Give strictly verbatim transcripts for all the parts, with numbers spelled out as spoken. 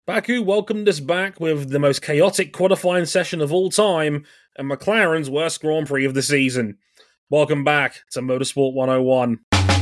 Baku welcomed us back with the most chaotic qualifying session of all time and McLaren's worst Grand Prix of the season. Welcome back to Motorsport one oh one.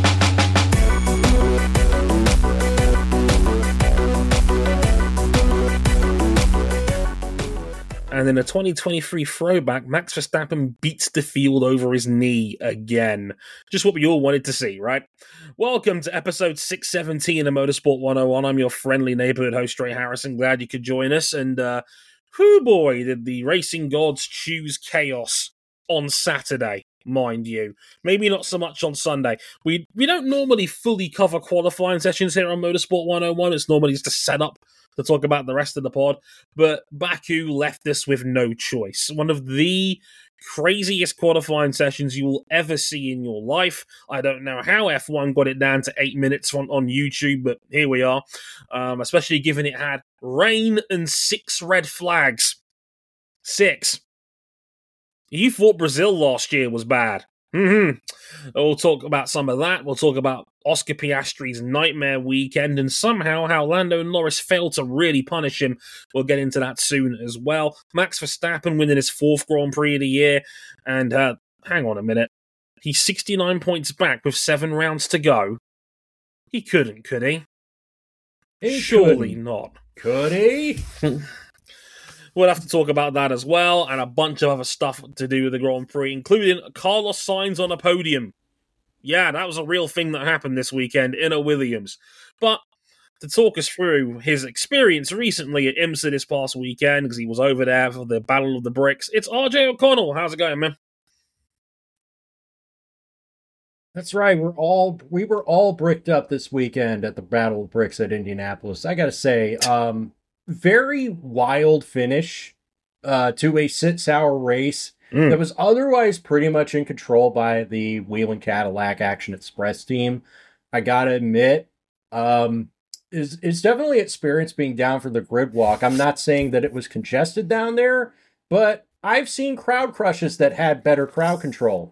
And in a twenty twenty-three throwback, Max Verstappen beats the field over his knee again. Just what we all wanted to see, right? Welcome to episode six seventeen of Motorsport one oh one. I'm your friendly neighborhood host, Trey Harrison. Glad you could join us. And, uh, whoo boy, did the racing gods choose chaos on Saturday, mind you. Maybe not so much on Sunday. We we don't normally fully cover qualifying sessions here on Motorsport one oh one. It's normally just a setup to talk about the rest of the pod, but Baku left us with no choice. One of the craziest qualifying sessions you will ever see in your life. I don't know how F one got it down to eight minutes on, on YouTube, but here we are, um, especially given it had rain and six red flags. Six. You thought Brazil last year was bad. Mm-hmm. We'll talk about some of that. We'll talk about Oscar Piastri's nightmare weekend and somehow how Lando Norris failed to really punish him. We'll get into that soon as well. Max Verstappen winning his fourth Grand Prix of the year. And uh, hang on a minute. He's sixty-nine points back with seven rounds to go. He couldn't, could he? he Surely couldn't. not. Could he? We'll have to talk about that as well, and a bunch of other stuff to do with the Grand Prix, including Carlos Sainz on a podium. Yeah, that was a real thing that happened this weekend in a Williams. But to talk us through his experience recently at IMSA this past weekend, because he was over there for the Battle of the Bricks, it's R J O'Connell. How's it going, man? That's right. We're all we were all bricked up this weekend at the Battle of Bricks at Indianapolis. I gotta say, um, very wild finish uh, to a six-hour race mm. that was otherwise pretty much in control by the Whelen Cadillac Action Express team. I gotta admit, um, is it's definitely experience being down for the grid walk. I'm not saying that it was congested down there, but I've seen crowd crushes that had better crowd control.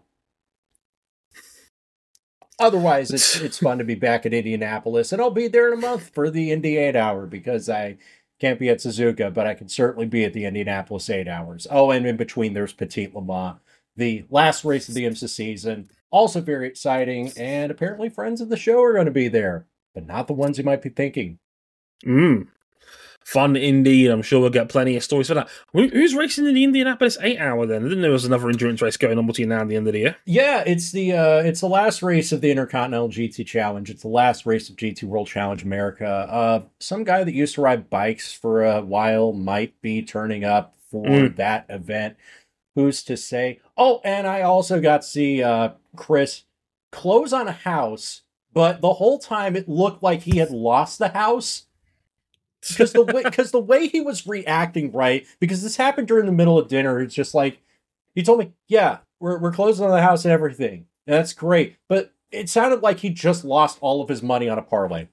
Otherwise, it's it's fun to be back at Indianapolis, and I'll be there in a month for the Indy eight hour because I can't be at Suzuka, but I can certainly be at the Indianapolis eight hours. Oh, and in between, there's Petit Le Mans, the last race of the IMSA season. Also very exciting, and apparently friends of the show are going to be there, but not the ones you might be thinking. Mm. Fun Indy, I'm sure we'll get plenty of stories for that. Who's racing in the Indianapolis eight hour then? I didn't know there was another endurance race going on between now and the end of the year. Yeah, it's the uh, it's the last race of the Intercontinental G T Challenge. It's the last race of G T World Challenge America. Uh, some guy that used to ride bikes for a while might be turning up for mm. that event. Who's to say? Oh, and I also got to see uh, Chris close on a house, but the whole time it looked like he had lost the house. Because the way because the way he was reacting, right? Because this happened during the middle of dinner. It's just like he told me, "Yeah, we're we're closing on the house and everything. And that's great." But it sounded like he just lost all of his money on a parlay.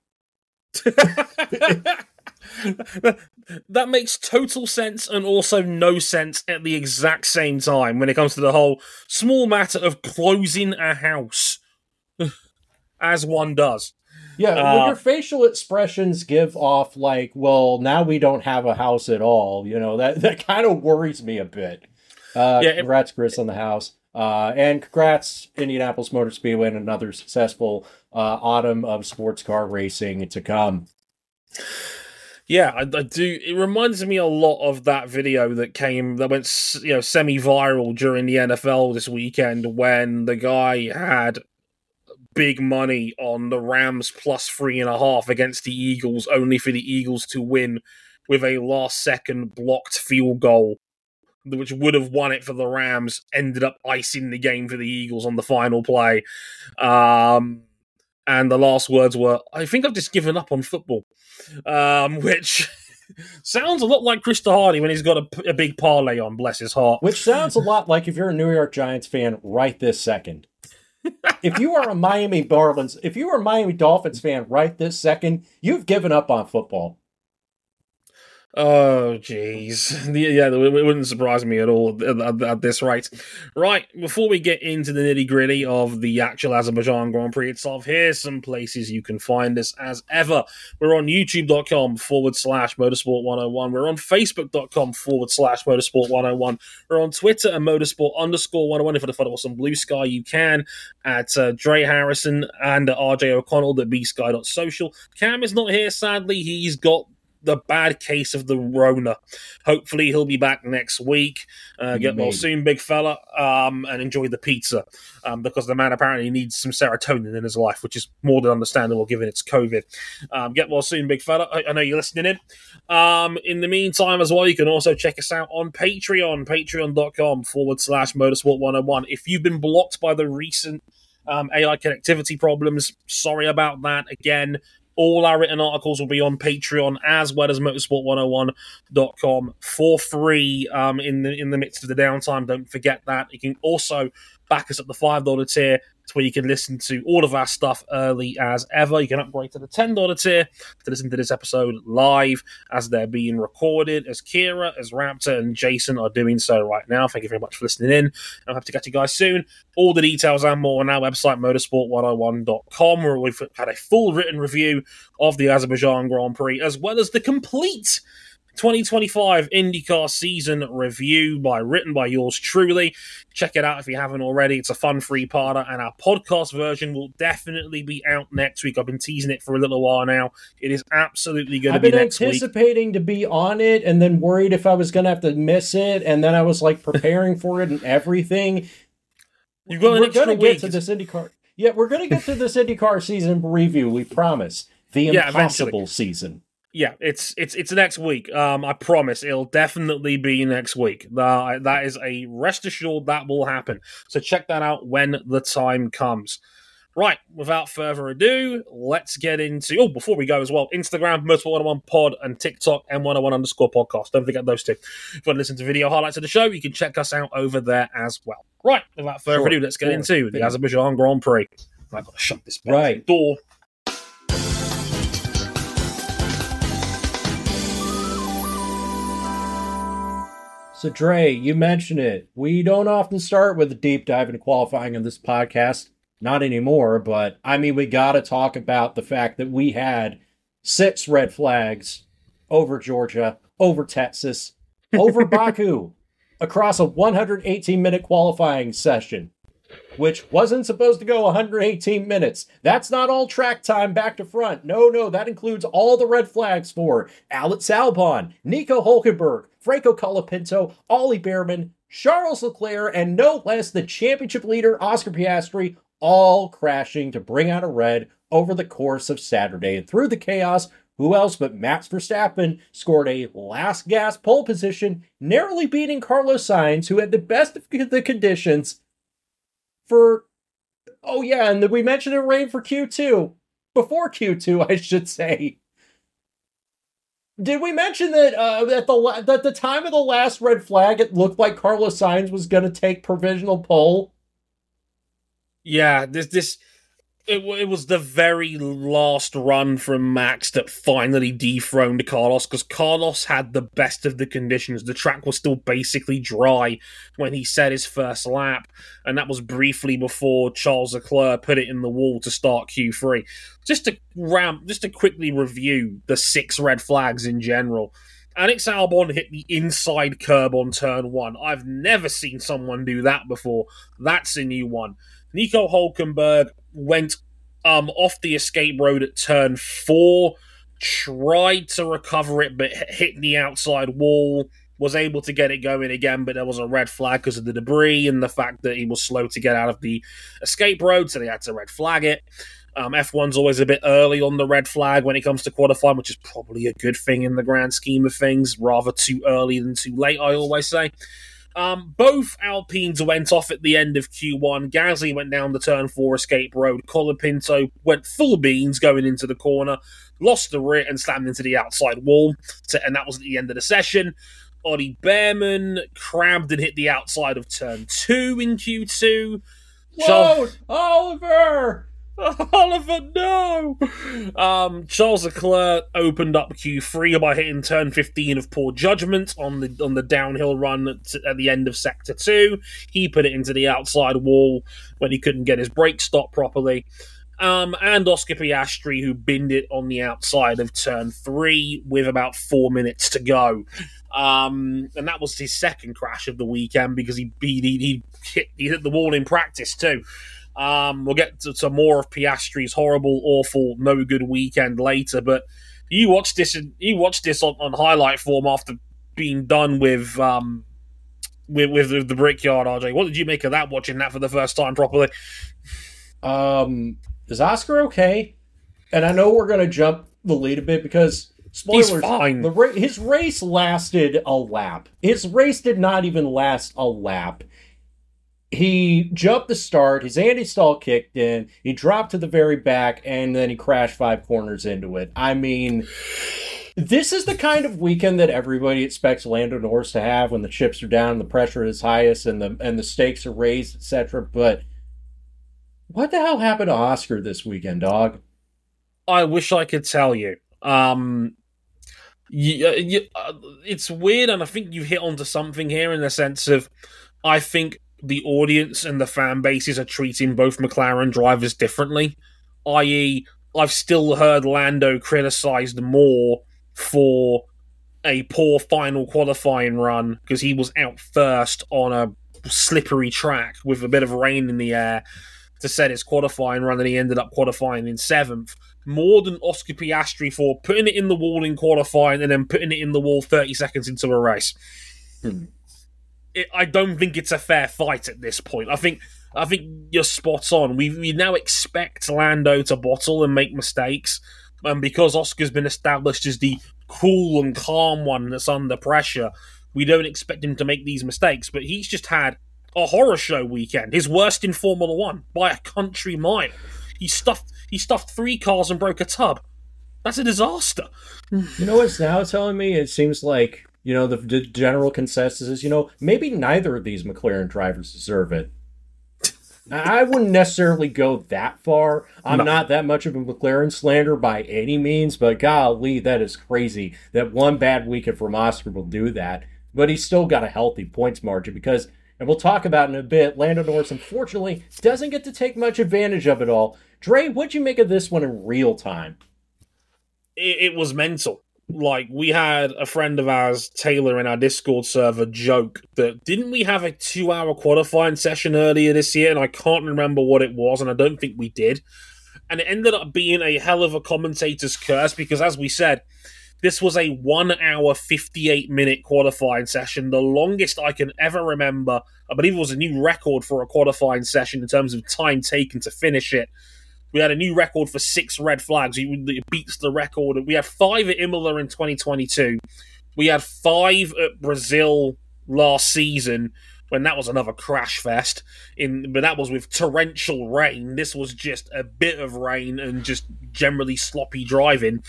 That makes total sense and also no sense at the exact same time when it comes to the whole small matter of closing a house, as one does. Yeah, uh, well, your facial expressions give off like, well, now we don't have a house at all. You know, that, that kind of worries me a bit. Uh, yeah, congrats, it, Chris, on the house. Uh, and congrats, Indianapolis Motor Speedway, and another successful uh, autumn of sports car racing to come. Yeah, I, I do. It reminds me a lot of that video that came, that went, you know, semi-viral during the N F L this weekend when the guy had big money on the Rams plus three and a half against the Eagles, only for the Eagles to win with a last-second blocked field goal, which would have won it for the Rams, ended up icing the game for the Eagles on the final play. Um, and the last words were, "I think I've just given up on football," um, which sounds a lot like Krista Hardy when he's got a, a big parlay on, bless his heart. Which sounds a lot like if you're a New York Giants fan right this second. If you are a Miami Marlins, if you are a Miami Dolphins fan right this second, you've given up on football. Oh, jeez. Yeah, it wouldn't surprise me at all at, at this rate. Right, before we get into the nitty-gritty of the actual Azerbaijan Grand Prix itself, here's some places you can find us as ever. We're on youtube.com forward slash motorsport 101. We're on facebook.com forward slash motorsport 101. We're on Twitter and motorsport underscore 101. If you want to follow us on Blue Sky, you can at uh, Dre Harrison and uh, R J O'Connell at b sky dot social. Cam is not here, sadly. He's got the bad case of the Rona. Hopefully he'll be back next week. Uh, get well soon, big fella, um, and enjoy the pizza, um, because the man apparently needs some serotonin in his life, which is more than understandable given it's COVID. Um, get well soon, big fella. I, I know you're listening in. Um, in the meantime as well, you can also check us out on Patreon, patreon.com forward slash motorsport 101. If you've been blocked by the recent um, A I connectivity problems, sorry about that. Again, all our written articles will be on Patreon as well as motorsport one oh one dot com for free um, in the in the midst of the downtime. Don't forget that. You can also back us at the five dollars tier. It's where you can listen to all of our stuff early as ever. You can upgrade to the ten dollars tier to listen to this episode live as they're being recorded, as Kira, as Raptor, and Jason are doing so right now. Thank you very much for listening in. I'll have to get you guys soon. All the details and more on our website, motorsport one oh one dot com, where we've had a full written review of the Azerbaijan Grand Prix, as well as the complete twenty twenty-five IndyCar season review by written by yours truly. Check it out if you haven't already. It's a fun free parter, and our podcast version will definitely be out next week. I've been teasing it for a little while now. It is absolutely going to be next week. I've been anticipating to be on it and then worried if I was going to have to miss it, and then I was like preparing for it and everything. You've got an we're extra gonna week. Get to this IndyCar. Yeah, we're going to get to this IndyCar season review, we promise. The impossible yeah, season. Yeah, it's it's it's next week. Um, I promise it'll definitely be next week. Uh, that is a rest assured that will happen. So check that out when the time comes. Right, without further ado, let's get into... Oh, before we go as well, Instagram, Motorsport one oh one Pod, and TikTok, M one oh one underscore podcast. Don't forget those two. If you want to listen to video highlights of the show, you can check us out over there as well. Right, without further sure, ado, let's get sure. into the Azerbaijan Grand Prix. I've got to shut this right. door. So, Dre, you mentioned it. We don't often start with a deep dive into qualifying on this podcast. Not anymore, but, I mean, we got to talk about the fact that we had six red flags over Georgia, over Texas, over Baku, across a one hundred eighteen minute qualifying session, which wasn't supposed to go one hundred eighteen minutes. That's not all track time back to front. No, no, that includes all the red flags for Alex Albon, Nico Hulkenberg, Franco Colapinto, Ollie Behrman, Charles Leclerc, and no less the championship leader, Oscar Piastri, all crashing to bring out a red over the course of Saturday. And through the chaos, who else but Max Verstappen scored a last gas pole position, narrowly beating Carlos Sainz, who had the best of the conditions for... Oh yeah, and we mentioned it rained for Q two. Before Q two, I should say. Did we mention that uh, at the at the time of the last red flag, it looked like Carlos Sainz was going to take provisional pole? Yeah, this this it, it was the very last run from Max that finally dethroned Carlos, because Carlos had the best of the conditions. The track was still basically dry when he set his first lap, and that was briefly before Charles Leclerc put it in the wall to start Q three. Just to ramp, just to quickly review the six red flags in general. Alex Albon hit the inside curb on turn one. I've never seen someone do that before. That's a new one. Nico Hulkenberg went um, off the escape road at turn four, tried to recover it, but hit the outside wall, was able to get it going again, but there was a red flag because of the debris and the fact that he was slow to get out of the escape road, so they had to red flag it. Um, F one's always a bit early on the red flag when it comes to qualifying, which is probably a good thing in the grand scheme of things. Rather too early than too late, I always say. Um, both Alpines went off at the end of Q one. Gasly went down the turn four escape road. Colapinto went full beans going into the corner, lost the rear and slammed into the outside wall. To, and that was at the end of the session. Ollie Behrman crabbed and hit the outside of turn two in Q two. Whoa, Oliver! Oliver, no! Um, Charles Leclerc opened up Q three by hitting turn fifteen of poor judgment on the on the downhill run at, at the end of sector two. He put it into the outside wall when he couldn't get his brake stop properly. Um, and Oscar Piastri, who binned it on the outside of turn three with about four minutes to go. Um, and that was his second crash of the weekend because he he, he, hit, he hit the wall in practice too. Um, we'll get to some more of Piastri's horrible, awful, no good weekend later. But you watched this, you watched this on, on highlight form after being done with um with with the Brickyard. R J, what did you make of that? Watching that for the first time properly. Um, is Oscar okay? And I know we're gonna jump the lead a bit because spoilers. He's fine. The ra- his race lasted a lap. His race did not even last a lap. He jumped the start, his anti-stall kicked in, he dropped to the very back, and then he crashed five corners into it. I mean, this is the kind of weekend that everybody expects Lando Norris to have when the chips are down and the pressure is highest and the and the stakes are raised, et cetera. But what the hell happened to Oscar this weekend, dog? I wish I could tell you. Um, you, you, uh, it's weird, and I think you've hit onto something here in the sense of, I think the audience and the fan bases are treating both McLaren drivers differently. that is, I've still heard Lando criticised more for a poor final qualifying run because he was out first on a slippery track with a bit of rain in the air to set his qualifying run, and he ended up qualifying in seventh. More than Oscar Piastri for putting it in the wall in qualifying and then putting it in the wall thirty seconds into a race. Hmm. It, I don't think it's a fair fight at this point. I think I think you're spot on. We we now expect Lando to bottle and make mistakes, and because Oscar's been established as the cool and calm one that's under pressure, we don't expect him to make these mistakes. But he's just had a horror show weekend, his worst in Formula One by a country mile. He stuffed he stuffed three cars and broke a tub. That's a disaster. You know what's now telling me? It seems like, you know, the, the general consensus is, you know, maybe neither of these McLaren drivers deserve it. I wouldn't necessarily go that far. I'm no. not that much of a McLaren slander by any means, but golly, that is crazy that one bad weekend from Oscar will do that. But he's still got a healthy points margin because, and we'll talk about in a bit, Lando Norris, unfortunately, doesn't get to take much advantage of it all. Dre, what'd you make of this one in real time? It, it was mental. Like, we had a friend of ours, Taylor, in our Discord server joke that didn't we have a two-hour qualifying session earlier this year? And I can't remember what it was, and I don't think we did. And it ended up being a hell of a commentator's curse because, as we said, this was a one-hour, fifty-eight-minute qualifying session, the longest I can ever remember. I believe it was a new record for a qualifying session in terms of time taken to finish it. We had a new record for six red flags. It beats the record. We had five at Imola in twenty twenty-two. We had five at Brazil last season, when that was another crash fest. In, but that was with torrential rain. This was just a bit of rain and just generally sloppy driving.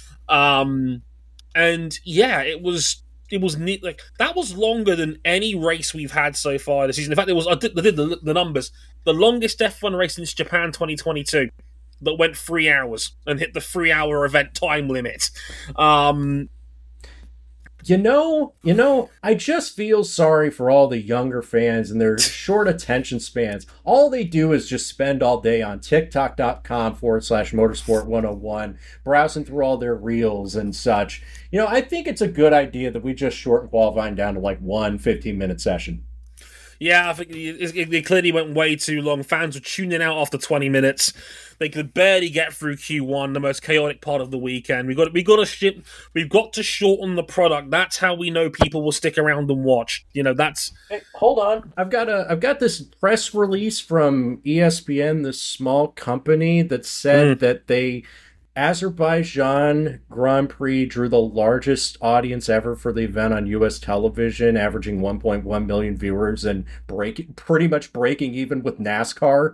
Um, and yeah, it was it was neat. Like, that was longer than any race we've had so far this season. In fact, it was I did, I did the, the numbers. The longest F one race since Japan twenty twenty-two that went three hours and hit the three-hour event time limit. Um, you know, you know, I just feel sorry for all the younger fans and their short attention spans. All they do is just spend all day on TikTok.com forward slash Motorsport 101, browsing through all their reels and such. You know, I think it's a good idea that we just shorten qualifying down to like one fifteen-minute session. Yeah, I think it, it clearly went way too long. Fans were tuning out after twenty minutes. They could barely get through Q one, the most chaotic part of the weekend. We got we got to ship. We've got to shorten the product. That's how we know people will stick around and watch. You know, that's. Hey, hold on, I've got a I've got this press release from E S P N, this small company that said mm. that they. Azerbaijan Grand Prix drew the largest audience ever for the event on U S television, averaging one point one million viewers and breaking, pretty much breaking even with NASCAR.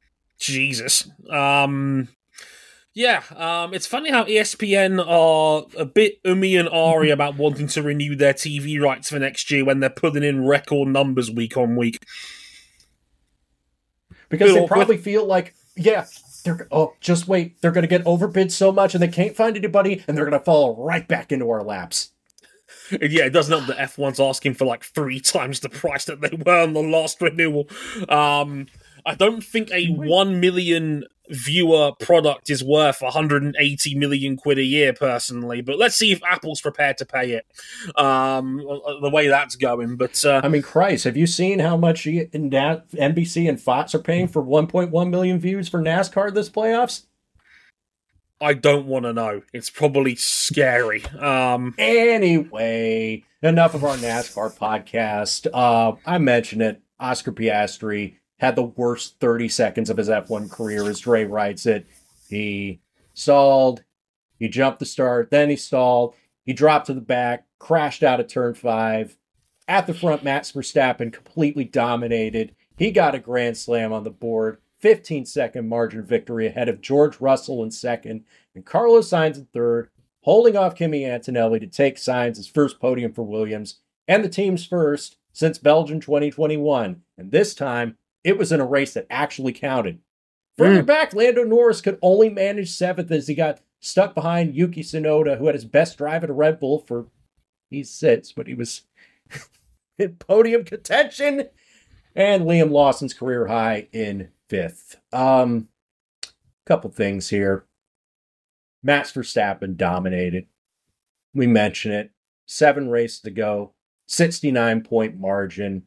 Jesus. Um, yeah, um, it's funny how E S P N are a bit ummy and ahry about wanting to renew their T V rights for next year when they're putting in record numbers week on week. Because they probably feel like, yeah, they're oh, just wait. They're going to get overbid so much and they can't find anybody and they're going to fall right back into our laps. Yeah, it doesn't help that F one's asking for like three times the price that they were on the last renewal. Um, I don't think a one million viewer product is worth one hundred eighty million quid a year, personally. But let's see if Apple's prepared to pay it. Um, the way that's going. But uh, I mean, Christ, have you seen how much N B C and Fox are paying for one point one million views for NASCAR this playoffs? I don't want to know. It's probably scary. Um, anyway, enough of our NASCAR podcast. Uh, I mentioned it. Oscar Piastri had the worst thirty seconds of his F one career, as Dre writes it. He stalled. He jumped the start. Then he stalled. He dropped to the back, crashed out of turn five. At the front, Max Verstappen completely dominated. He got a grand slam on the board. fifteen second margin victory ahead of George Russell in second and Carlos Sainz in third, holding off Kimi Antonelli to take Sainz' first podium for Williams and the team's first since Belgium twenty twenty-one. And this time, it was in a race that actually counted. Further mm. back, Lando Norris could only manage seventh as he got stuck behind Yuki Tsunoda, who had his best drive at a Red Bull for, he's sits, but he was in podium contention, and Liam Lawson's career high in fifth. Um, couple things here. Max Verstappen dominated. We mentioned it. Seven races to go. sixty-nine point margin.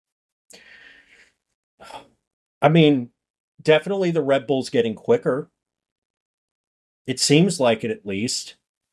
I mean, definitely the Red Bull's getting quicker. It seems like it, at least.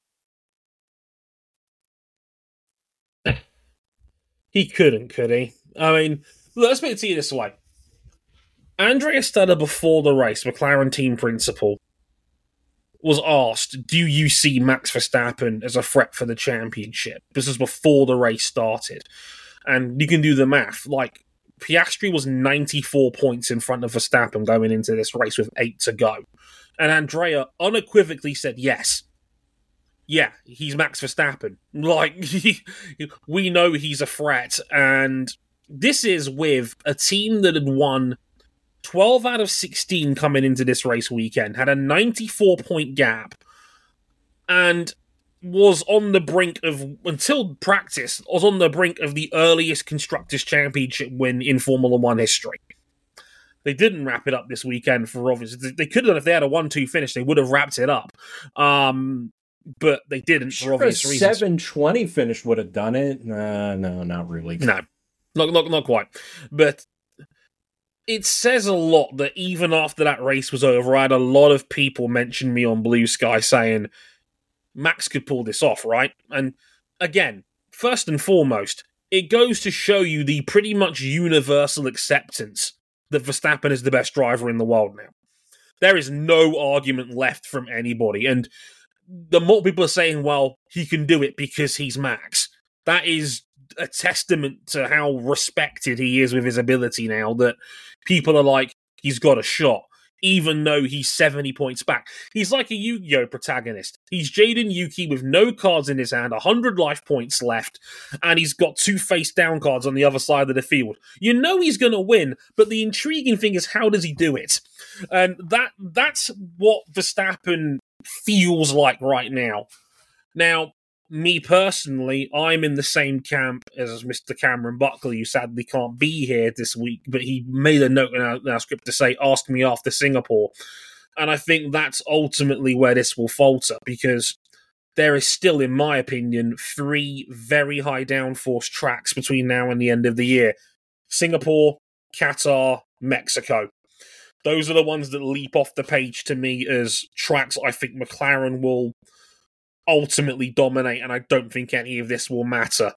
He couldn't, could he? I mean, let's put it to you this way. Andrea Stella, before the race, McLaren team principal, was asked, do you see Max Verstappen as a threat for the championship? This was before the race started. And you can do the math. Like, Piastri was ninety-four points in front of Verstappen going into this race with eight to go. And Andrea unequivocally said yes. Yeah, he's Max Verstappen. Like, we know he's a threat. And this is with a team that had won twelve out of sixteen coming into this race weekend, had a ninety-four point gap, and was on the brink of, until practice, was on the brink of the earliest Constructors' Championship win in Formula One history. They didn't wrap it up this weekend for obvious. They could have, if they had a one two finish, they would have wrapped it up. Um, but they didn't for sure, obvious a reasons. seven twenty finish would have done it. Uh, no, not really. No, not, not, not quite. But it says a lot that even after that race was over, I had a lot of people mention me on Blue Sky saying Max could pull this off, right? And again, first and foremost, it goes to show you the pretty much universal acceptance that Verstappen is the best driver in the world now. There is no argument left from anybody. And the more people are saying, well, he can do it because he's Max, that is a testament to how respected he is with his ability now, that people are like, he's got a shot, even though he's seventy points back. He's like a Yu-Gi-Oh! Protagonist. He's Jaden Yuki with no cards in his hand, one hundred life points left, and he's got two face-down cards on the other side of the field. You know he's going to win, but the intriguing thing is, how does he do it? And that that's what Verstappen feels like right now. Now, me personally, I'm in the same camp as Mister Cameron Buckley, who sadly can't be here this week, but he made a note in our, in our script to say, ask me after Singapore. And I think that's ultimately where this will falter, because there is still, in my opinion, three very high downforce tracks between now and the end of the year. Singapore, Qatar, Mexico. Those are the ones that leap off the page to me as tracks I think McLaren will ultimately dominate, and I don't think any of this will matter.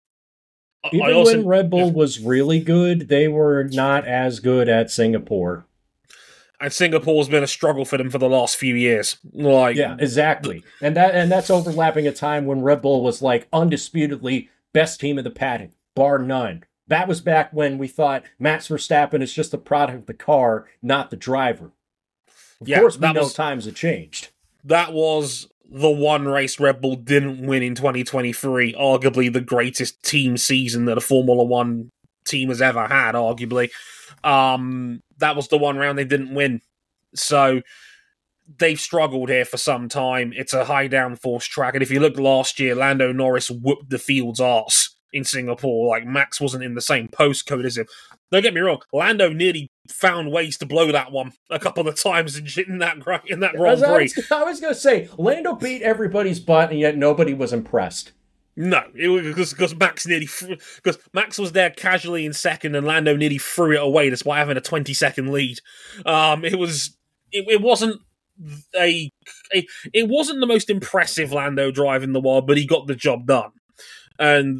Even I also, when Red Bull was really good, they were not as good at Singapore. And Singapore's been a struggle for them for the last few years. Like, yeah, exactly. And that and that's overlapping a time when Red Bull was like undisputedly best team in the paddock, bar none. That was back when we thought Max Verstappen is just the product of the car, not the driver. Of yeah, course, we know was, times have changed. That was the one race Red Bull didn't win in twenty twenty-three, arguably the greatest team season that a Formula One team has ever had, arguably. Um, that was the one round they didn't win. So they've struggled here for some time. It's a high downforce track. And if you look last year, Lando Norris whooped the field's arse in Singapore. Like, Max wasn't in the same postcode as him. Don't get me wrong, Lando nearly found ways to blow that one a couple of times in, in that in that Grand Prix. I was, I was going to say, Lando beat everybody's butt, and yet nobody was impressed. No, it was because Max nearly because Max was there casually in second, and Lando nearly threw it away despite having a twenty second lead. Um, it was it, it wasn't a, a it wasn't the most impressive Lando drive in the world, but he got the job done. And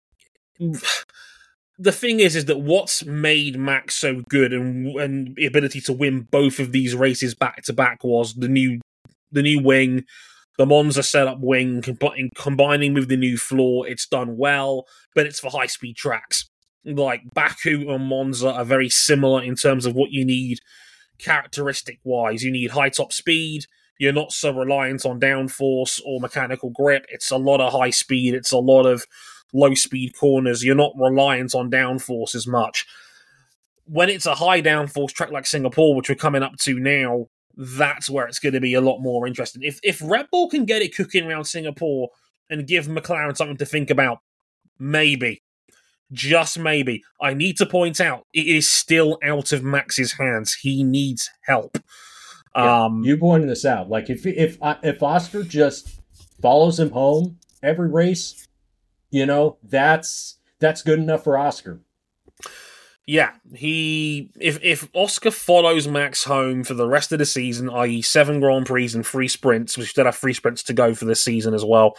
the thing is, is that what's made Max so good and and the ability to win both of these races back to back was the new the new wing, the Monza setup wing, com- combining with the new floor. It's done well, but it's for high speed tracks. Like Baku and Monza are very similar in terms of what you need characteristic wise. You need high top speed. You're not so reliant on downforce or mechanical grip. It's a lot of high speed. It's a lot of low speed corners. You're not reliant on downforce as much. When it's a high downforce track like Singapore, which we're coming up to now, that's where it's going to be a lot more interesting. If if Red Bull can get it cooking around Singapore and give McLaren something to think about, maybe, just maybe. I need to point out, it is still out of Max's hands. He needs help. Yeah, um, you pointed this out. Like, if if if Oscar just follows him home every race, you know, that's that's good enough for Oscar. Yeah, he if if Oscar follows Max home for the rest of the season, that is seven Grand Prix and three sprints, we still have three sprints to go for this season as well,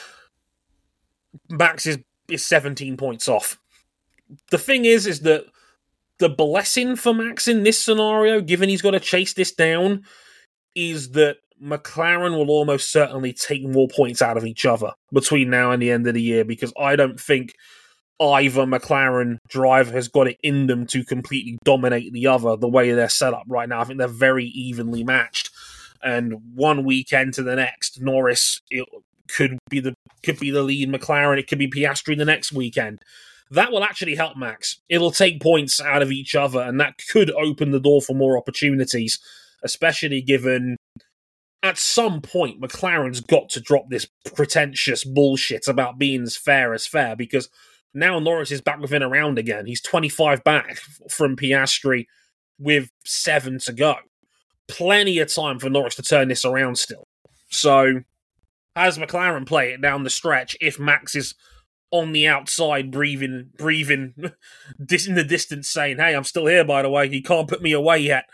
Max is, is seventeen points off. The thing is, is that the blessing for Max in this scenario, given he's got to chase this down, is that McLaren will almost certainly take more points out of each other between now and the end of the year, because I don't think either McLaren driver has got it in them to completely dominate the other the way they're set up right now. I think they're very evenly matched. And one weekend to the next, Norris it could be the could be the lead McLaren. It could be Piastri the next weekend. That will actually help Max. It'll take points out of each other, and that could open the door for more opportunities, especially given at some point McLaren's got to drop this pretentious bullshit about being as fair as fair, because now Norris is back within a round again. He's twenty-five back from Piastri with seven to go. Plenty of time for Norris to turn this around still. So, as McLaren play it down the stretch, if Max is on the outside breathing, breathing in the distance saying, hey, I'm still here, by the way, he can't put me away yet.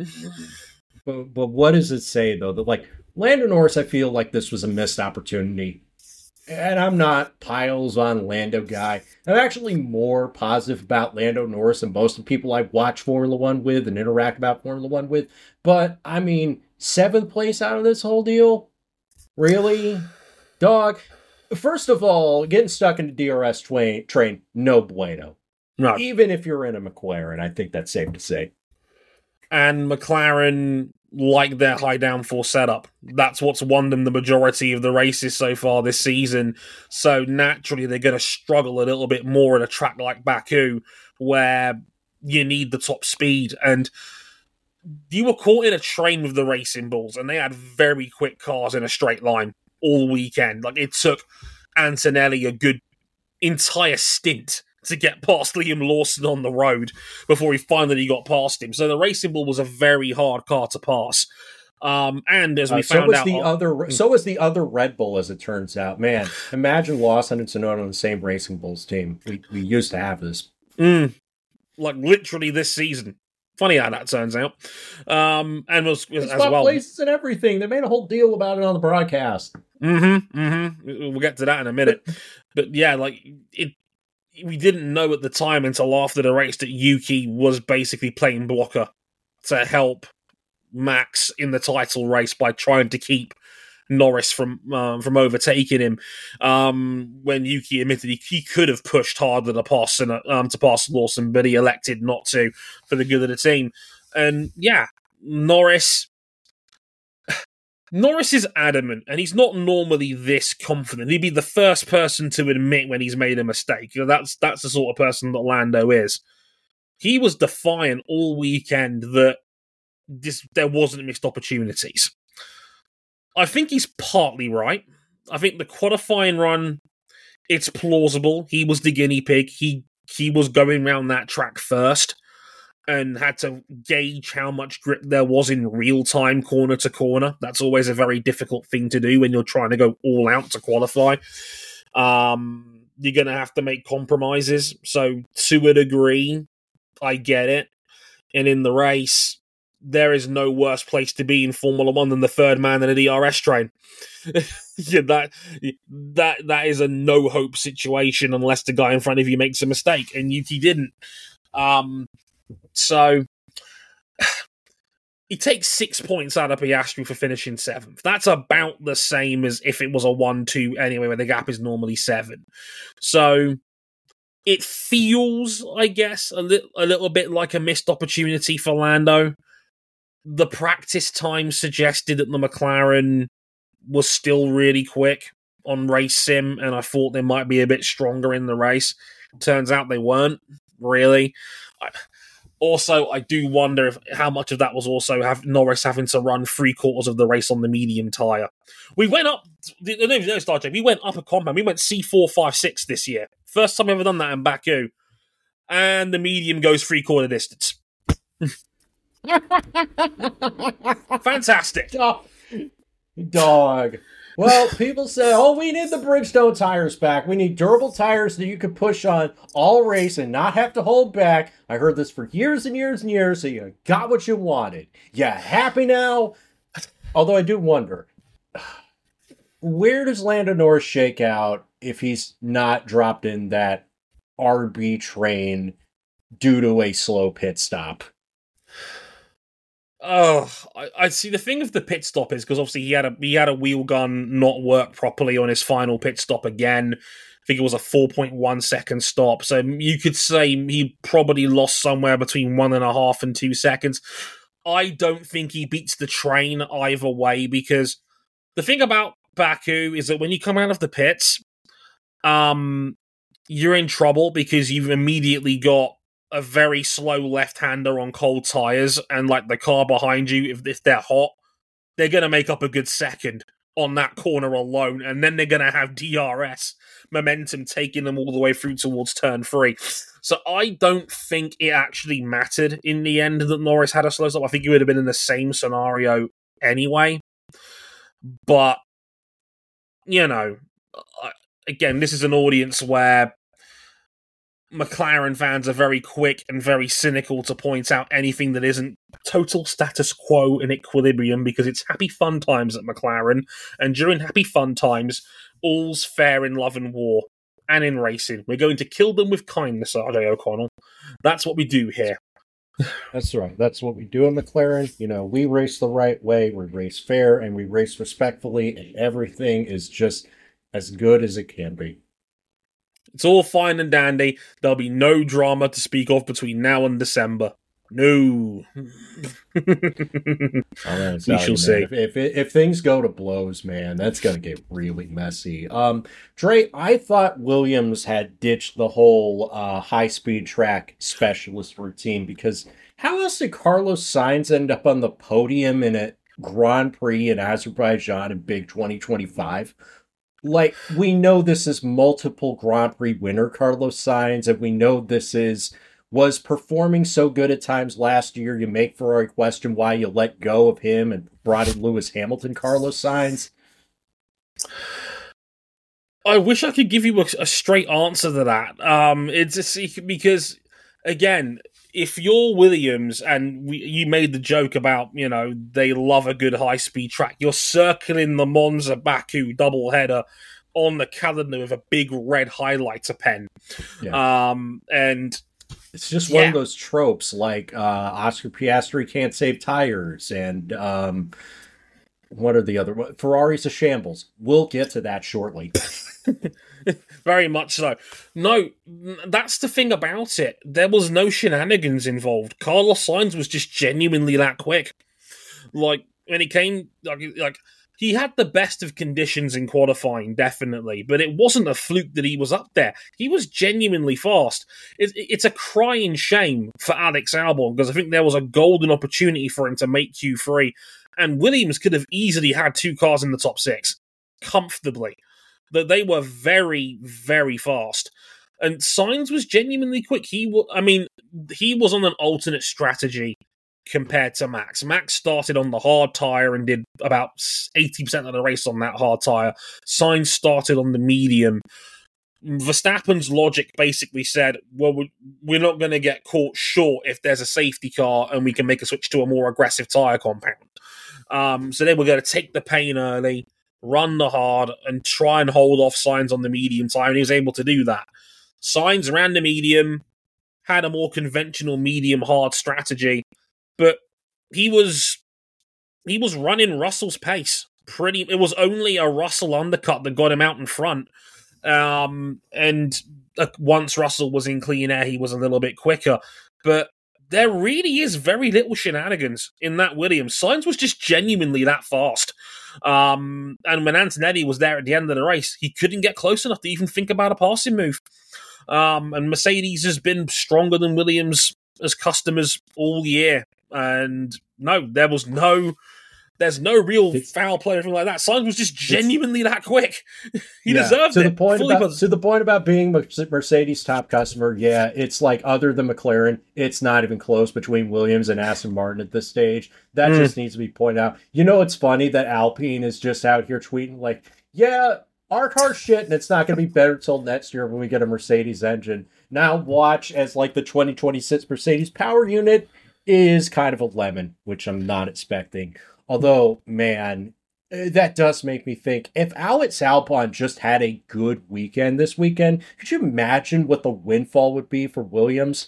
But, but what does it say, though? That, like, Lando Norris, I feel like this was a missed opportunity. And I'm not piles on Lando guy. I'm actually more positive about Lando Norris than most of the people I watch Formula One with and interact about Formula One with. But, I mean, seventh place out of this whole deal? Really? Dog, first of all, getting stuck in the D R S train, train no bueno. No. Even if you're in a McLaren, I think that's safe to say. And McLaren like their high downforce setup. That's what's won them the majority of the races so far this season. So naturally, they're going to struggle a little bit more at a track like Baku, where you need the top speed. And you were caught in a train with the Racing Bulls, and they had very quick cars in a straight line all weekend. Like, it took Antonelli a good entire stint to get past Liam Lawson on the road before he finally got past him. So the Racing Bull was a very hard car to pass. Um, and as we uh, so found was out... The uh, other, so was the other Red Bull, as it turns out. Man, imagine Lawson and Tsunoda on the same Racing Bulls team. We, we used to have this. Mm, like, literally this season. Funny how that turns out. Um, and was, was as well... places and everything. They made a whole deal about it on the broadcast. Mm-hmm, mm-hmm. We'll get to that in a minute. But yeah, like... it. We didn't know at the time until after the race that Yuki was basically playing blocker to help Max in the title race by trying to keep Norris from um, from overtaking him. Um, when Yuki admitted he, he could have pushed harder to pass and um, to pass Lawson, but he elected not to for the good of the team. And yeah, Norris. Norris is adamant, and he's not normally this confident. He'd be the first person to admit when he's made a mistake. You know, that's that's the sort of person that Lando is. He was defiant all weekend that this there wasn't missed opportunities. I think he's partly right. I think the qualifying run, it's plausible. He was the guinea pig. He he was going around that track first and had to gauge how much grip there was in real time, corner to corner. That's always a very difficult thing to do when you're trying to go all out to qualify. Um, you're going to have to make compromises. So to a degree, I get it. And in the race, there is no worse place to be in Formula One than the third man in a D R S train. yeah, that that that is a no hope situation unless the guy in front of you makes a mistake, and he didn't. Um, so he takes six points out of Piastri for finishing seventh. That's about the same as if it was a one two anyway, where the gap is normally seven. So it feels, I guess, a little a little bit like a missed opportunity for Lando. The practice time suggested that the McLaren was still really quick on race sim, and I thought they might be a bit stronger in the race. Turns out they weren't, really. I, also, I do wonder if how much of that was also have Norris having to run three quarters of the race on the medium tyre. We went up, no, no, Star Trek, we went up a compound. We went C four five six this year. First time we've ever done that in Baku. And the medium goes three quarter distance. Fantastic. Dog. Dog. Well, people say, oh, we need the Bridgestone tires back. We need durable tires that you can push on all race and not have to hold back. I heard this for years and years and years, so you got what you wanted. You happy now? Although I do wonder, where does Lando Norris shake out if he's not dropped in that R B train due to a slow pit stop? Oh, I, I see. The thing of the pit stop is because obviously he had a he had a wheel gun not work properly on his final pit stop again. I think it was a four point one second stop. So you could say he probably lost somewhere between one and a half and two seconds. I don't think he beats the train either way, because the thing about Baku is that when you come out of the pits, um, you're in trouble because you've immediately got a very slow left-hander on cold tyres, and like the car behind you, if, if they're hot, they're going to make up a good second on that corner alone, and then they're going to have D R S momentum taking them all the way through towards turn three. So I don't think it actually mattered in the end that Norris had a slow stop. I think he would have been in the same scenario anyway. But, you know, again, this is an audience where McLaren fans are very quick and very cynical to point out anything that isn't total status quo and equilibrium, because it's happy fun times at McLaren, and during happy fun times, all's fair in love and war and in racing. We're going to kill them with kindness, R J O'Connell. That's what we do here. That's right. That's what we do in McLaren. You know, we race the right way, we race fair, and we race respectfully, and everything is just as good as it can be. It's all fine and dandy. There'll be no drama to speak of between now and December. No. We shall you, see. If, if if things go to blows, man, that's going to get really messy. Um, Dre, I thought Williams had ditched the whole uh, high-speed track specialist routine, because how else did Carlos Sainz end up on the podium in a Grand Prix in Azerbaijan in Big twenty twenty-five? Like, we know this is multiple Grand Prix winner Carlos Sainz, and we know this is was performing so good at times last year, you make Ferrari question why you let go of him and brought in Lewis Hamilton, Carlos Sainz. I wish I could give you a, a straight answer to that. Um, it's just because, again, if you're Williams and we, you made the joke about, you know, they love a good high-speed track, you're circling the Monza Baku doubleheader on the calendar with a big red highlighter pen. Yeah. Um, and it's just yeah. one of those tropes, like uh, Oscar Piastri can't save tires, and um, what are the other? Ferrari's a shambles. We'll get to that shortly. Very much so. No, that's the thing about it. There was no shenanigans involved. Carlos Sainz was just genuinely that quick. Like, when he came, like, like he had the best of conditions in qualifying, definitely, but it wasn't a fluke that he was up there. He was genuinely fast. It, it's a crying shame for Alex Albon, because I think there was a golden opportunity for him to make Q three, and Williams could have easily had two cars in the top six, comfortably. That they were very, very fast. And Sainz was genuinely quick. He, w- I mean, he was on an alternate strategy compared to Max. Max started on the hard tyre and did about eighty percent of the race on that hard tyre. Sainz started on the medium. Verstappen's logic basically said, well, we're not going to get caught short if there's a safety car and we can make a switch to a more aggressive tyre compound. Um, so they were going to take the pain early, run the hard, and try and hold off Sainz on the medium tyre, and he was able to do that. Sainz ran the medium, had a more conventional medium-hard strategy, but he was he was running Russell's pace. Pretty, it was only a Russell undercut that got him out in front. Um, and uh, once Russell was in clean air, he was a little bit quicker. But there really is very little shenanigans in that Williams. Sainz was just genuinely that fast. Um, and when Antonetti was there at the end of the race, he couldn't get close enough to even think about a passing move. Um, and Mercedes has been stronger than Williams as customers all year. And no, there was no, there's no real it's, foul play or anything like that. Sainz was just genuinely that quick. he yeah, deserved to it. The point about, to the point about being Mercedes top customer, yeah, it's like other than McLaren, it's not even close between Williams and Aston Martin at this stage. That mm. just needs to be pointed out. You know, it's funny that Alpine is just out here tweeting like, yeah, our car's shit and it's not going to be better till next year when we get a Mercedes engine. Now watch as like the twenty twenty-six Mercedes power unit is kind of a lemon, which I'm not expecting. Although, man, that does make me think, if Alex Albon just had a good weekend this weekend, could you imagine what the windfall would be for Williams?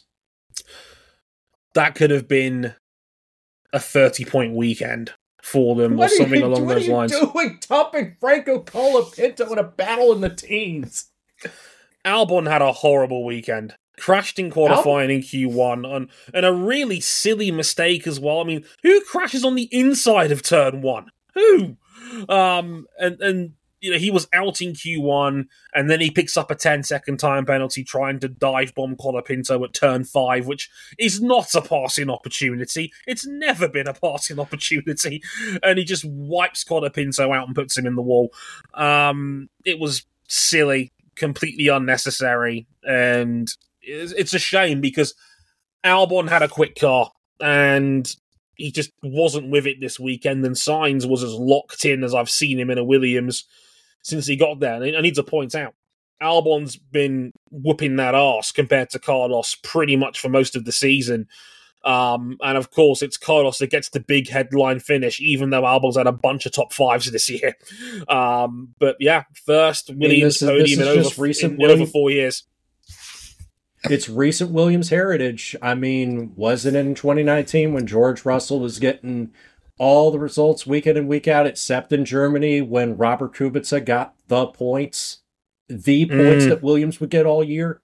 That could have been a thirty-point weekend for them, what or something you, along those lines. What are you doing, topping Franco Colapinto in a battle in the teens? Albon had a horrible weekend. Crashed in qualifying Al- in Q one, and, and a really silly mistake as well. I mean, who crashes on the inside of turn one? Who? Um, and, and you know, he was out in Q one, and then he picks up a ten-second time penalty trying to dive bomb Colapinto at turn five, which is not a passing opportunity. It's never been a passing opportunity. And he just wipes Colapinto out and puts him in the wall. Um, it was silly, completely unnecessary, and it's a shame because Albon had a quick car and he just wasn't with it this weekend, and Sainz was as locked in as I've seen him in a Williams since he got there. And I need to point out, Albon's been whooping that arse compared to Carlos pretty much for most of the season. Um, and of course, it's Carlos that gets the big headline finish, even though Albon's had a bunch of top fives this year. Um, but yeah, first Williams I mean, podium in, over, recent in, in over four years. It's recent Williams heritage. I mean, wasn't it in twenty nineteen when George Russell was getting all the results week in and week out, except in Germany when Robert Kubica got the points, the points mm. that Williams would get all year?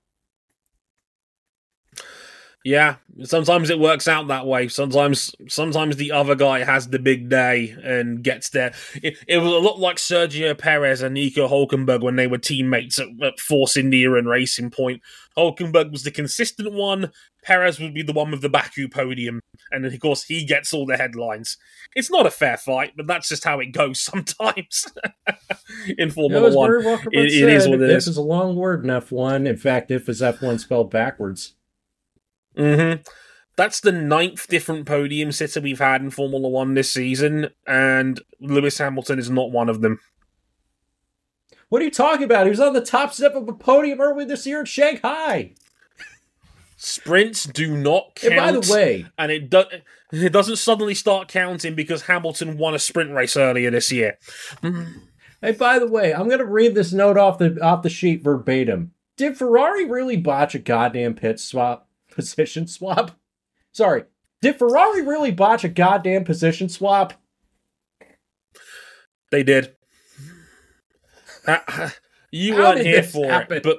Yeah, sometimes it works out that way. Sometimes sometimes the other guy has the big day and gets there. It, it was a lot like Sergio Perez and Nico Hulkenberg when they were teammates at, at Force India and Racing Point. Hulkenberg was the consistent one. Perez would be the one with the Baku podium. And of course, he gets all the headlines. It's not a fair fight, but that's just how it goes sometimes in Formula yeah, One. It, it is what it is. If is a long word in F one. In fact, if is F one spelled backwards. Mm-hmm. That's the ninth different podium sitter we've had in Formula One this season, and Lewis Hamilton is not one of them. What are you talking about? He was on the top step of a podium earlier this year in Shanghai. Sprints do not count. And by the way, and it, do- it doesn't suddenly start counting because Hamilton won a sprint race earlier this year. Hey, by the way, I'm going to read this note off the off the sheet verbatim. Did Ferrari really botch a goddamn pit swap? Position swap? Sorry. Did Ferrari really botch a goddamn position swap? They did. Uh, you How weren't here for happen? it, but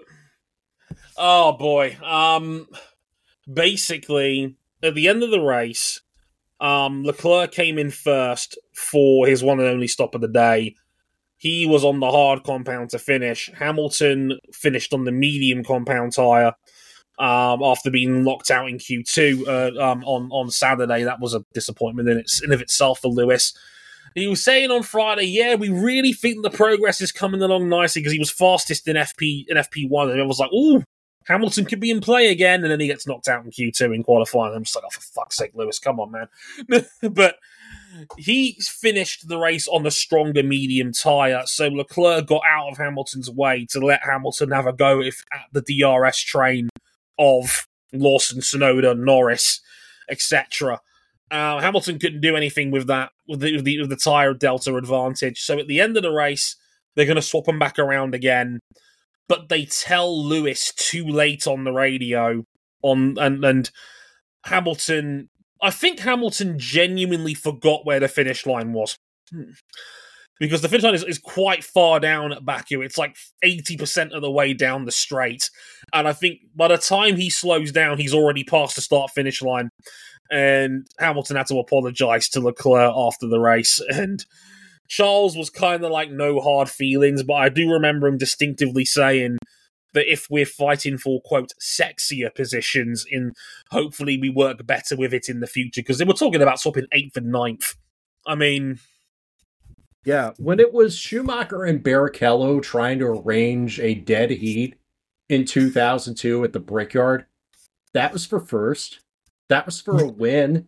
oh boy. Um basically, at the end of the race, Um, Leclerc came in first for his one and only stop of the day. He was on the hard compound to finish. Hamilton finished on the medium compound tyre um, after being locked out in Q two uh, um, on, on Saturday. That was a disappointment in, its, in of itself for Lewis. He was saying on Friday, yeah, we really think the progress is coming along nicely because he was fastest in F P in F P one. And I was like, ooh, Hamilton could be in play again. And then he gets knocked out in Q two in qualifying. I'm just like, oh, for fuck's sake, Lewis, come on, man. But he finished the race on the stronger medium tyre, so Leclerc got out of Hamilton's way to let Hamilton have a go if at the D R S train of Lawson, Tsunoda, Norris, et cetera. Uh, Hamilton couldn't do anything with that, with the, with the, with the tyre delta advantage. So at the end of the race, they're going to swap them back around again. But they tell Lewis too late on the radio, on and, and Hamilton... I think Hamilton genuinely forgot where the finish line was. Because the finish line is, is quite far down at Baku. It's like eighty percent of the way down the straight. And I think by the time he slows down, he's already past the start-finish line. And Hamilton had to apologise to Leclerc after the race. And Charles was kind of like no hard feelings, but I do remember him distinctively saying that if we're fighting for, quote, sexier positions, in hopefully we work better with it in the future, because they were talking about swapping eighth and ninth. I mean... Yeah, when it was Schumacher and Barrichello trying to arrange a dead heat in two thousand two at the Brickyard, that was for first. That was for a win.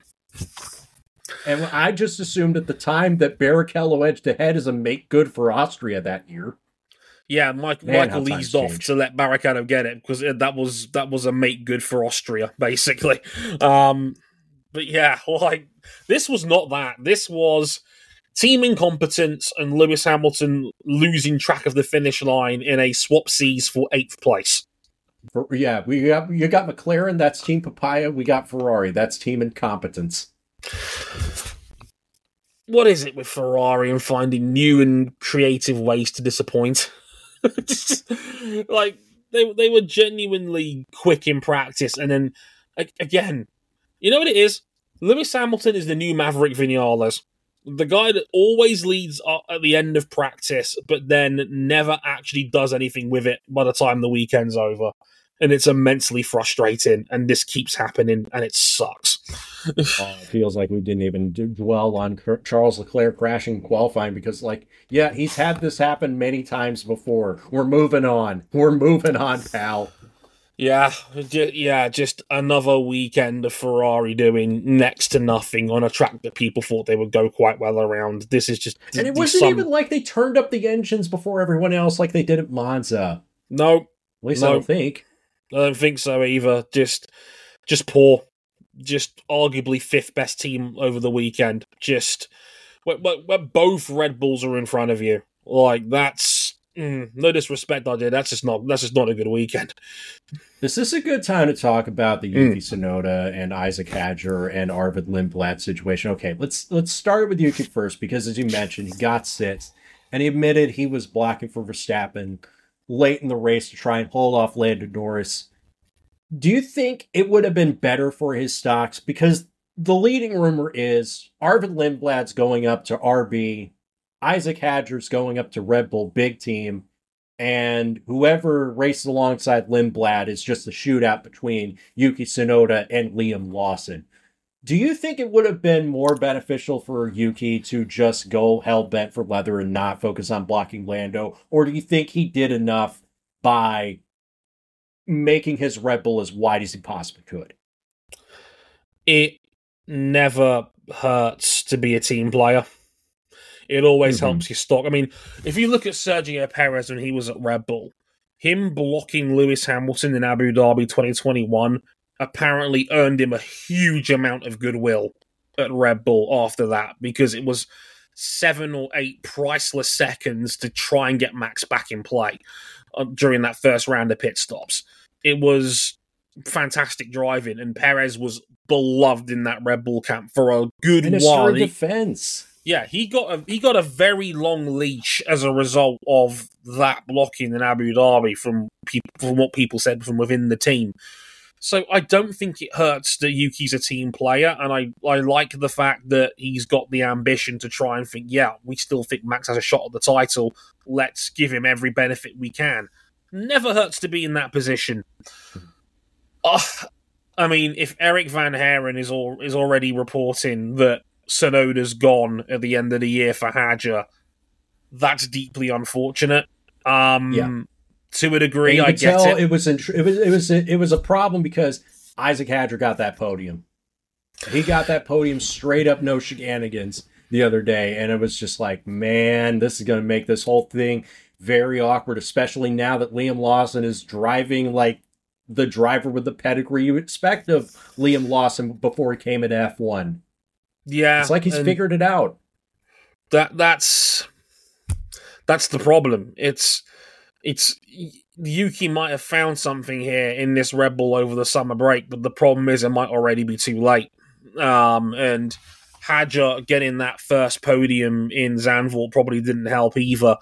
And I just assumed at the time that Barrichello edged ahead as a make good for Austria that year. Yeah, Mike, Man, Michael eased off changed. to let Barrichello get it because that was that was a make good for Austria, basically. Um, but yeah, like this was not that. This was team incompetence and Lewis Hamilton losing track of the finish line in a swap seas for eighth place. For, yeah, we got you got McLaren. That's Team Papaya. We got Ferrari. That's Team Incompetence. What is it with Ferrari and finding new and creative ways to disappoint? Like they they were genuinely quick in practice, and then again, you know what it is? Lewis Hamilton is the new Maverick Vinales, the guy that always leads at the end of practice, but then never actually does anything with it by the time the weekend's over, and it's immensely frustrating. And this keeps happening, and it sucks. Oh, it feels like we didn't even dwell on Charles Leclerc crashing qualifying because, like, yeah, he's had this happen many times before. We're moving on. We're moving on, pal. Yeah, yeah, just another weekend of Ferrari doing next to nothing on a track that people thought they would go quite well around. This is just... And it wasn't some... even like they turned up the engines before everyone else like they did at Monza. No. At least no, I don't think. I don't think so either. Just, just poor. Just arguably fifth best team over the weekend. Just where, where, where both Red Bulls are in front of you. Like that's mm, no disrespect, I did. That's just not. That's just not a good weekend. Is this a good time to talk about the Yuki mm. Tsunoda and Isaac Hadjar and Arvid Lindblad situation? Okay, let's let's start with Yuki first because, as you mentioned, he got sixth and he admitted he was blocking for Verstappen late in the race to try and hold off Lando Norris. Do you think it would have been better for his stocks? Because the leading rumor is Arvid Lindblad's going up to R B, Isaac Hadjar's going up to Red Bull, big team, and whoever races alongside Lindblad is just a shootout between Yuki Tsunoda and Liam Lawson. Do you think it would have been more beneficial for Yuki to just go hell-bent for leather and not focus on blocking Lando? Or do you think he did enough by making his Red Bull as wide as he possibly could? It never hurts to be a team player. It always mm-hmm. helps your stock. I mean, if you look at Sergio Perez when he was at Red Bull, him blocking Lewis Hamilton in Abu Dhabi twenty twenty-one apparently earned him a huge amount of goodwill at Red Bull after that, because it was seven or eight priceless seconds to try and get Max back in play uh, during that first round of pit stops. It was fantastic driving, and Perez was beloved in that Red Bull camp for a good and a while. He, defense. Yeah, he got a he got a very long leash as a result of that blocking in Abu Dhabi from people, from what people said from within the team. So I don't think it hurts that Yuki's a team player, and I, I like the fact that he's got the ambition to try and think, yeah, we still think Max has a shot at the title. Let's give him every benefit we can. Never hurts to be in that position. Uh, I mean, if Eric Van Haren is all, is already reporting that Tsunoda's gone at the end of the year for Hadjar, that's deeply unfortunate. Um, yeah. To a degree, I get tell it. It was, in, it was it was it was a problem because Isaac Hadjar got that podium. He got that podium straight up, no shenanigans, the other day, and it was just like, man, this is going to make this whole thing very awkward, especially now that Liam Lawson is driving like the driver with the pedigree you expect of Liam Lawson before he came into F one. Yeah, it's like he's figured it out. That that's that's the problem. It's. It's Yuki might have found something here in this Red Bull over the summer break, but the problem is it might already be too late. Um, and Hadjar getting that first podium in Zandvoort probably didn't help either.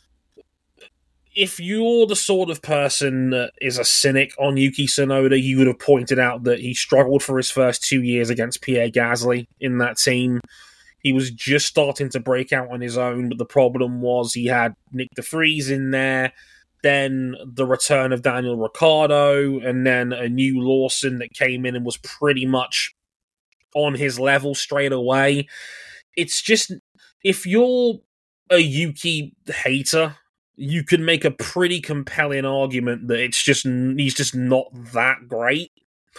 If you're the sort of person that is a cynic on Yuki Tsunoda, you would have pointed out that he struggled for his first two years against Pierre Gasly in that team. He was just starting to break out on his own, but the problem was he had Nick de Vries in there, then the return of Daniel Ricciardo, and then a new Lawson that came in and was pretty much on his level straight away. It's just, if you're a Yuki hater, you could make a pretty compelling argument that it's just he's just not that great.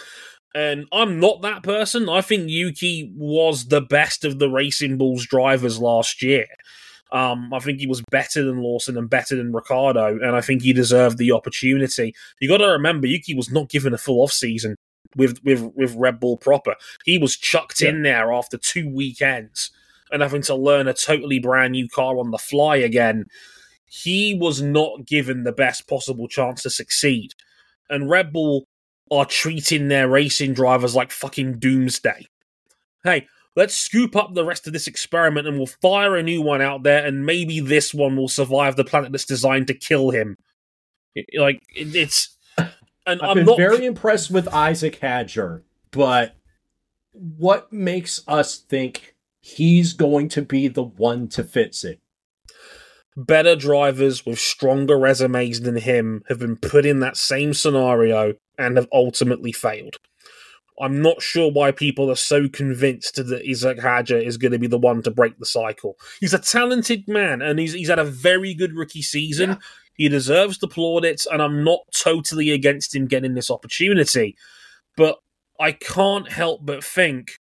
And I'm not that person. I think Yuki was the best of the Racing Bulls drivers last year. Um, I think he was better than Lawson and better than Ricciardo, and I think he deserved the opportunity. You got to remember, Yuki was not given a full off-season with, with, with Red Bull proper. He was chucked yeah. in there after two weekends and having to learn a totally brand new car on the fly again. He was not given the best possible chance to succeed. And Red Bull are treating their racing drivers like fucking doomsday. Hey, let's scoop up the rest of this experiment and we'll fire a new one out there, and maybe this one will survive the planet that's designed to kill him. It, like, it, it's... And I've I'm been not... very impressed with Isaac Hadjar, but what makes us think he's going to be the one to fix it? Better drivers with stronger resumes than him have been put in that same scenario and have ultimately failed. I'm not sure why people are so convinced that Isaac Hadjar is going to be the one to break the cycle. He's a talented man, and he's he's had a very good rookie season. Yeah. He deserves the plaudits, and I'm not totally against him getting this opportunity. But I can't help but think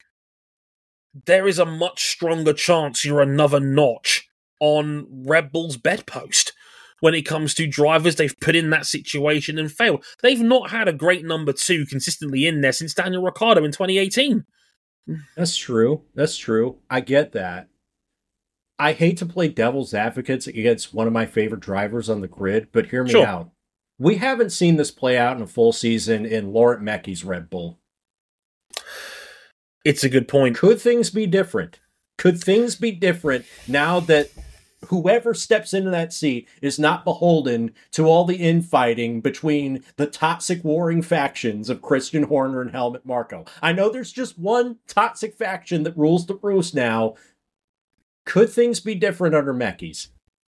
there is a much stronger chance you're another notch on Red Bull's bedpost when it comes to drivers they've put in that situation and failed. They've not had a great number two consistently in there since Daniel Ricciardo in twenty eighteen. That's true. That's true. I get that. I hate to play devil's advocate against one of my favorite drivers on the grid, but hear me sure. out. We haven't seen this play out in a full season in Laurent Mekies' Red Bull. It's a good point. Could things be different? Could things be different now that whoever steps into that seat is not beholden to all the infighting between the toxic warring factions of Christian Horner and Helmut Marko? I know there's just one toxic faction that rules the roost now. Could things be different under Mekies?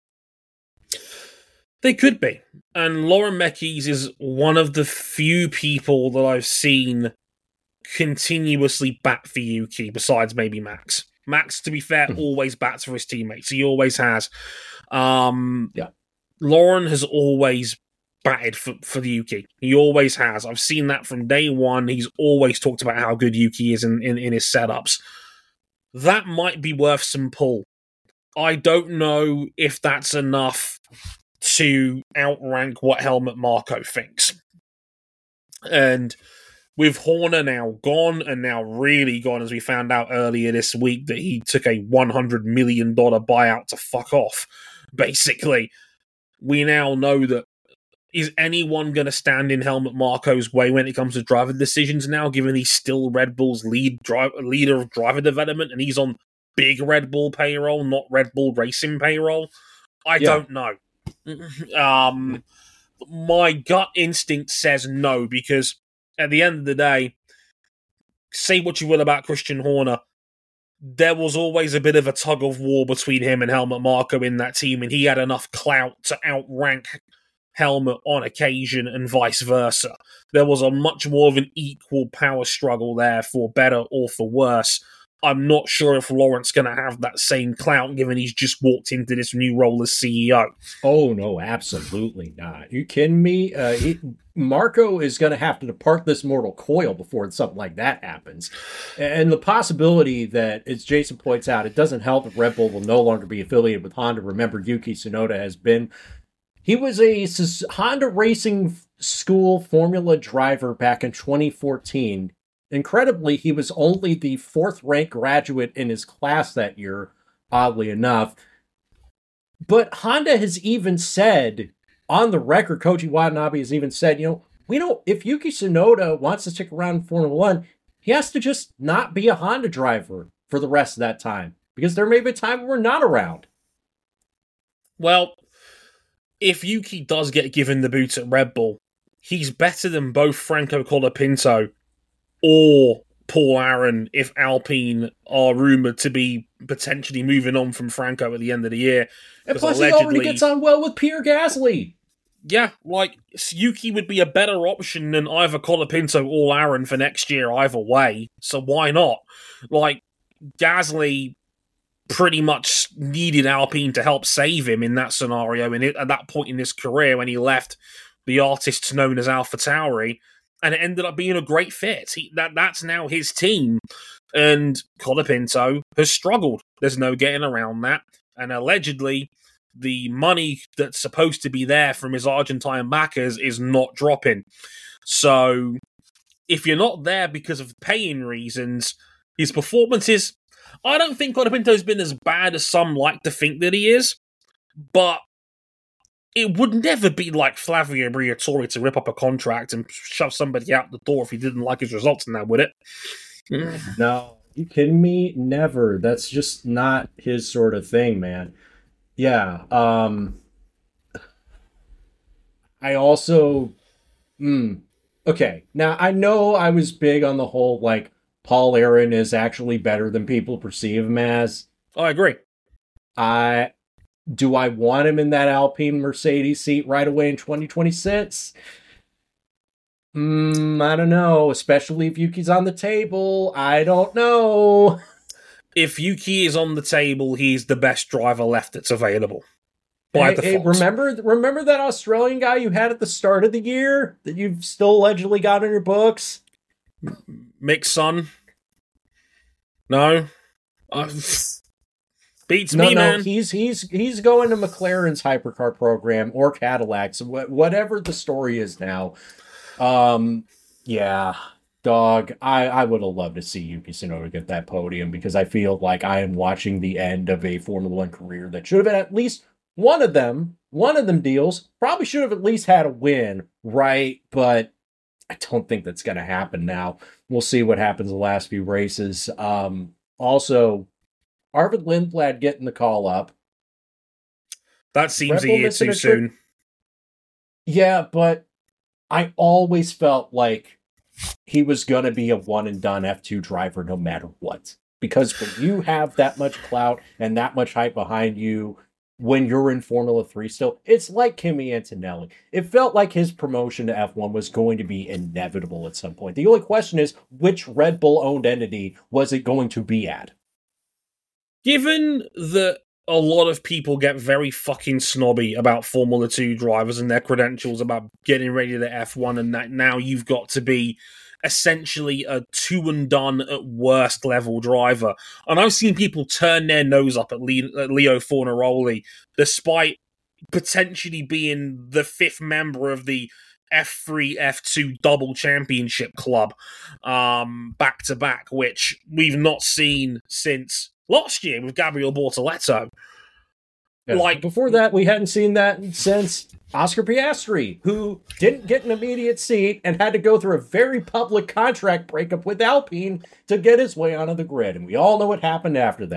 They could be. And Laurent Mekies is one of the few people that I've seen continuously bat for Yuki, besides maybe Max. Max, to be fair, always bats for his teammates. He always has. Um, yeah. Lauren has always batted for, for the Yuki. He always has. I've seen that from day one. He's always talked about how good Yuki is in, in, in his setups. That might be worth some pull. I don't know if that's enough to outrank what Helmut Marko thinks. And with Horner now gone, and now really gone, as we found out earlier this week that he took a one hundred million dollars buyout to fuck off, basically, we now know that is anyone going to stand in Helmut Marko's way when it comes to driver decisions now, given he's still Red Bull's lead driver, leader of driver development, and he's on big Red Bull payroll, not Red Bull Racing payroll? I yeah. don't know. Um, my gut instinct says no, because at the end of the day, say what you will about Christian Horner, there was always a bit of a tug of war between him and Helmut Marko in that team, and he had enough clout to outrank Helmut on occasion and vice versa. There was a much more of an equal power struggle there, for better or for worse. I'm not sure if Lawrence going to have that same clout, given he's just walked into this new role as C E O. Oh, no, absolutely not. You kidding me? Uh, he, Marko is going to have to depart this mortal coil before something like that happens. And the possibility that, as Jason points out, it doesn't help that Red Bull will no longer be affiliated with Honda. Remember, Yuki Tsunoda has been... He was a Honda Racing School Formula driver back in twenty fourteen. Incredibly, he was only the fourth-ranked graduate in his class that year, oddly enough. But Honda has even said, on the record, Koji Watanabe has even said, you know, we don't, if Yuki Tsunoda wants to stick around in Formula One, he has to just not be a Honda driver for the rest of that time. Because there may be a time when we're not around. Well, if Yuki does get given the boot at Red Bull, he's better than both Franco Colapinto or Paul Aaron if Alpine are rumoured to be potentially moving on from Franco at the end of the year. And plus allegedly, he already gets on well with Pierre Gasly. Yeah, like, Yuki would be a better option than either Colapinto or Aaron for next year either way, so why not? Like, Gasly pretty much needed Alpine to help save him in that scenario, and at that point in his career when he left the artists known as AlphaTauri, and it ended up being a great fit. He, that That's now his team, and Colapinto has struggled. There's no getting around that, and allegedly the money that's supposed to be there from his Argentine backers is not dropping. So if you're not there because of paying reasons, his performances, I don't think Colapinto's been as bad as some like to think that he is, but it would never be like Flavio Briatore to rip up a contract and shove somebody out the door if he didn't like his results now, would it? No. You kidding me? Never. That's just not his sort of thing, man. Yeah. Um, I also... Mm, okay. Now, I know I was big on the whole, like, Paul Aaron is actually better than people perceive him as. Oh, I agree. I... Do I want him in that Alpine Mercedes seat right away in twenty twenty-six? Mm, I don't know, especially if Yuki's on the table. I don't know. If Yuki is on the table, he's the best driver left that's available. By hey, hey, remember, remember that Australian guy you had at the start of the year that you've still allegedly got in your books? Mick's son? No? Uh, beats no, me, no, man. He's he's he's going to McLaren's hypercar program or Cadillac's, whatever the story is now. Um, yeah, dog. I I would have loved to see Yuki Tsunoda get that podium because I feel like I am watching the end of a Formula One career that should have been at least one of them. One of them deals probably should have at least had a win, right? But I don't think that's going to happen now. We'll see what happens the last few races. Um, also. Arvid Lindblad getting the call up. That seems a year too soon. Yeah, but I always felt like he was going to be a one-and-done F two driver no matter what. Because when you have that much clout and that much hype behind you, when you're in Formula three still, it's like Kimi Antonelli. It felt like his promotion to F one was going to be inevitable at some point. The only question is, which Red Bull-owned entity was it going to be at? Given that a lot of people get very fucking snobby about Formula two drivers and their credentials about getting ready to F one, and that now you've got to be essentially a two-and-done at worst level driver. And I've seen people turn their nose up at, Le- at Leo Fornaroli, despite potentially being the fifth member of the F three, F two double championship club um, back-to-back, which we've not seen since last year with Gabriel Bortoleto. Yeah. Like before that, we hadn't seen that since Oscar Piastri, who didn't get an immediate seat and had to go through a very public contract breakup with Alpine to get his way onto the grid. And we all know what happened after that.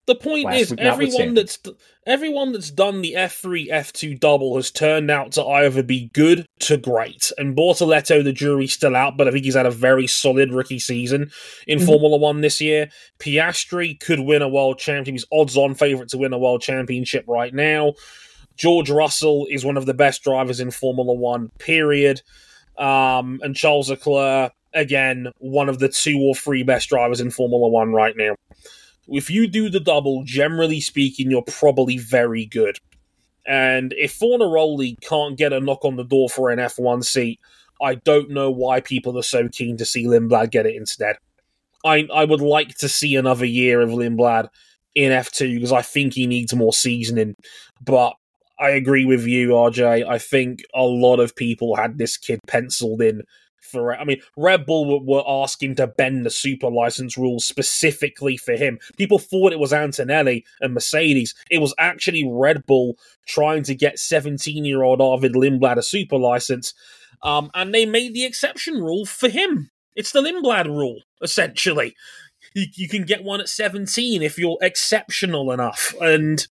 The point Last is, week everyone notwithstanding. that's everyone that's done the F three, F two double has turned out to either be good to great. And Bortoletto, the jury's still out, but I think he's had a very solid rookie season in Mhm. Formula One this year. Piastri could win a world championship. He's odds-on favourite to win a world championship right now. George Russell is one of the best drivers in Formula One, period. Um, and Charles Leclerc, again, one of the two or three best drivers in Formula One right now. If you do the double, generally speaking, you're probably very good. And if Fornaroli can't get a knock on the door for an F one seat, I don't know why people are so keen to see Lindblad get it instead. I I would like to see another year of Lindblad in F two because I think he needs more seasoning. But I agree with you, R J. I think a lot of people had this kid penciled in for. I mean, Red Bull were, were asking to bend the super license rules specifically for him. People thought it was Antonelli and Mercedes. It was actually Red Bull trying to get seventeen-year-old Arvid Lindblad a super license, um, and they made the exception rule for him. It's the Lindblad rule, essentially. You, you can get one at seventeen if you're exceptional enough, and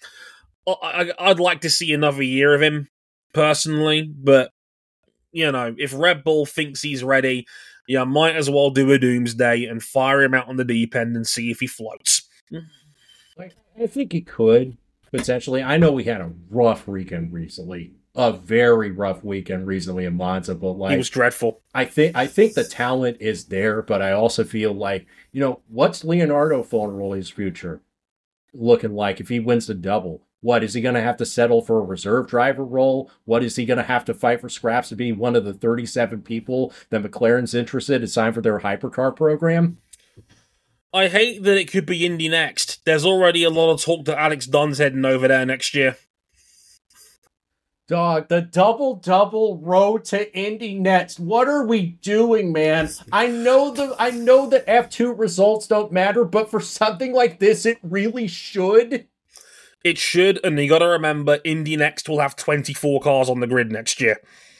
I, I'd like to see another year of him, personally, but you know, if Red Bull thinks he's ready, yeah, might as well do a doomsday and fire him out on the deep end and see if he floats. I think he could, potentially. I know we had a rough weekend recently. A very rough weekend recently in Monza, but like He was dreadful. I think I think the talent is there, but I also feel like, you know, what's Leonardo Fornaroli's future looking like if he wins the double? What, is he going to have to settle for a reserve driver role? What, is he going to have to fight for scraps to be one of the thirty-seven people that McLaren's interested to sign for their hypercar program? I hate that it could be Indy next. There's already a lot of talk that Alex Dunn's heading over there next year. Dog, the double-double road to Indy next. What are we doing, man? I know the I know the F two results don't matter, but for something like this, it really should. It should, and you got to remember, Indy Next will have twenty-four cars on the grid next year.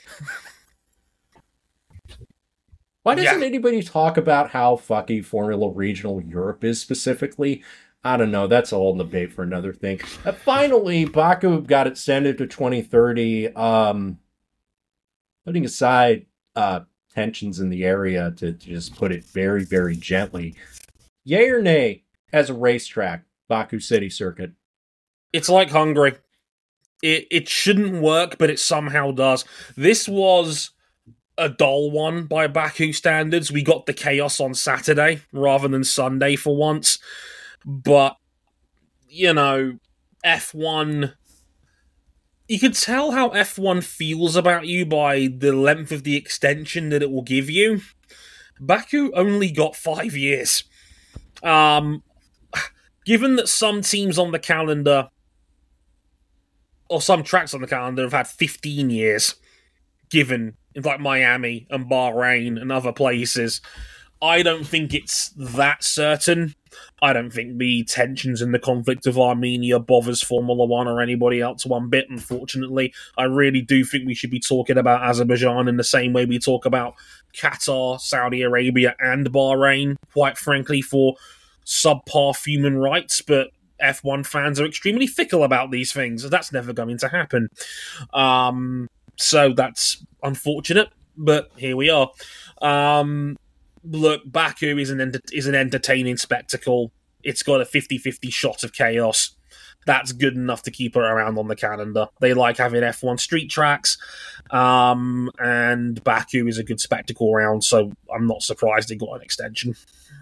Why doesn't Yeah. anybody talk about how fucking Formula Regional Europe is specifically? I don't know. That's a whole debate for another thing. Uh, finally, Baku got extended to twenty thirty. Um, putting aside uh, tensions in the area, to, to just put it very, very gently. Yay or nay as a racetrack, Baku City Circuit? It's like Hungary. It it shouldn't work, but it somehow does. This was a dull one by Baku standards. We got the chaos on Saturday rather than Sunday for once. But, you know, F one... You can tell how F one feels about you by the length of the extension that it will give you. Baku only got five years. Um, given that some teams on the calendar, or some tracks on the calendar, have had fifteen years, given, like Miami and Bahrain and other places, I don't think it's that certain. I don't think the tensions and the conflict of Armenia bothers Formula One or anybody else one bit, unfortunately. I really do think we should be talking about Azerbaijan in the same way we talk about Qatar, Saudi Arabia, and Bahrain, quite frankly, for subpar human rights, but F one fans are extremely fickle about these things. That's never going to happen. Um, so that's unfortunate, but here we are. Um, look, Baku is an ent- is an entertaining spectacle. It's got a fifty-fifty shot of chaos. That's good enough to keep it around on the calendar. They like having F one street tracks, um, and Baku is a good spectacle round, so I'm not surprised it got an extension.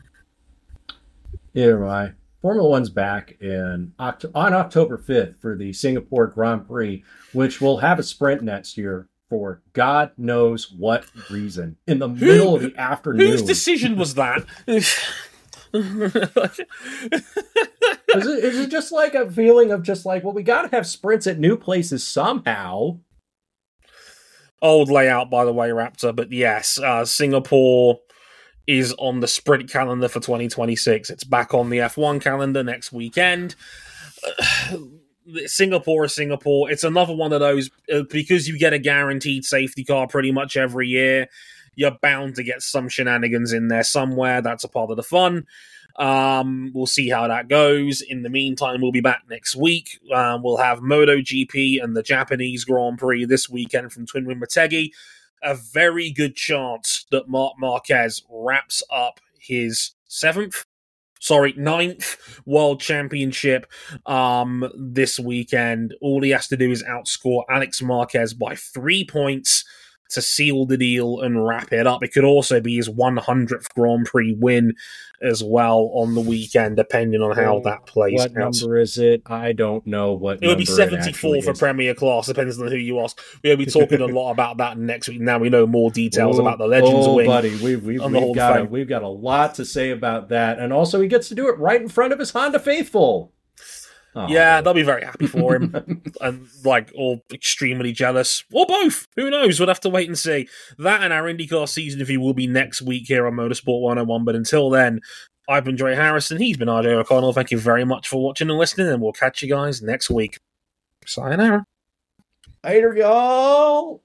Either way, Formula One's back in Oct- on October fifth for the Singapore Grand Prix, which will have a sprint next year for God knows what reason. In the Who, middle of the afternoon. Whose decision was that? Is it, is it just like a feeling of just like, well, we got to have sprints at new places somehow? Old layout, by the way, Raptor, but yes, uh, Singapore is on the sprint calendar for twenty twenty-six. It's back on the F one calendar next weekend. Uh, Singapore is Singapore. It's another one of those, uh, because you get a guaranteed safety car pretty much every year, you're bound to get some shenanigans in there somewhere. That's a part of the fun. Um, we'll see how that goes. In the meantime, we'll be back next week. Um, we'll have MotoGP and the Japanese Grand Prix this weekend from Twin Wing Motegi. A very good chance that Marc Marquez wraps up his seventh, sorry, ninth World Championship um, this weekend. All he has to do is outscore Alex Marquez by three points to seal the deal and wrap it up. It could also be his one hundredth Grand Prix win as well on the weekend, depending on how that plays what out. What number is it? I don't know what it would be seventy-four for is. Premier Class, depends on who you ask. We'll be talking a lot about that next week. Now we know more details oh, about the Legends oh, win. buddy, we've, we've, we've, got a, we've got a lot to say about that. And also, he gets to do it right in front of his Honda faithful. Oh. Yeah, they'll be very happy for him, and like, or extremely jealous, or both. Who knows? We'll have to wait and see. That and our IndyCar season review will be next week here on Motorsport one oh one. But until then, I've been Dre Harrison. He's been R J O'Connell. Thank you very much for watching and listening, and we'll catch you guys next week. Sayonara. Later, y'all.